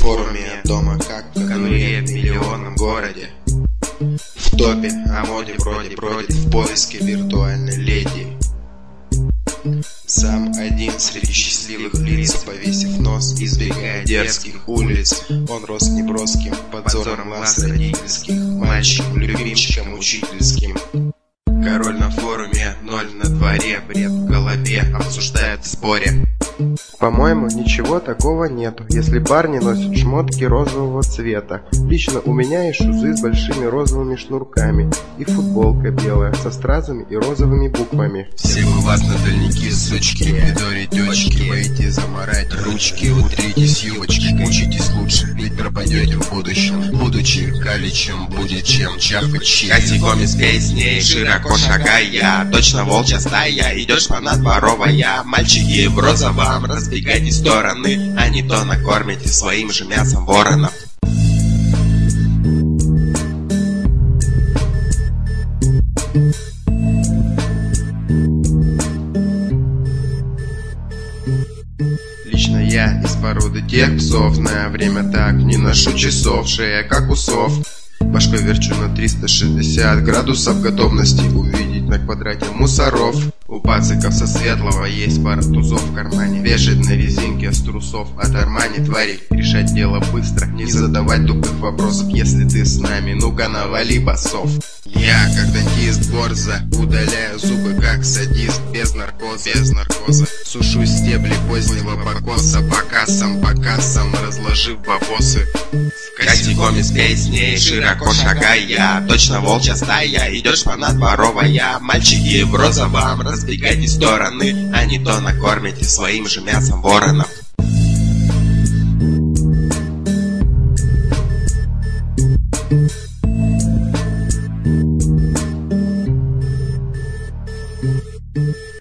форуме дома, как в конуре в миллионном городе. В топе, о моде вроде бродит в поиске виртуальной леди. Сам один среди счастливых лиц, повесив нос, избегая дерзких улиц. Он рос неброским, под взором глаз родительских, мальчиком, любимчиком, учительским. Король на форуме, ноль на дворе, бред в голове, обсуждают в споре. По-моему, ничего такого нету, если парни носят шмотки розового цвета. Лично у меня и шузы с большими розовыми шнурками, и футболка белая со стразами и розовыми буквами. Все вы вас на дальники, сучки, придори тёчки, боитесь заморать ручки, утритесь юбочки, учитесь лучше, ведь пропадете в будущем. Будучи каличем, будет чем чафать. Косяком из песней, широко шагая, точно волчья стая, идет шпана дворовая. Мальчики в розовом, разбегайтесь в стороны, а не то накормите своим же мясом воронов. Лично я из породы тех псов, на время так не ношу часов, шея как у сов. Башкой верчу на 360 градусов, готовности увидеть на квадрате мусоров. У пациков со светлого есть пара тузов в кармане, вешает на резинке с трусов от Армани. Твори, решать дело быстро, не задавать тупых вопросов. Если ты с нами, ну-ка навали басов. Я, как дантист борза, удаляю зубы как садист, без наркоза. Сушу стебли позднего покоса, по кассам, разложив бабосы. Косяком из песней, широко шагая, точно волчья стая, идет шпана дворовая. Мальчики в розовом, разбегайтесь в стороны, а не то накормите своим же мясом воронов.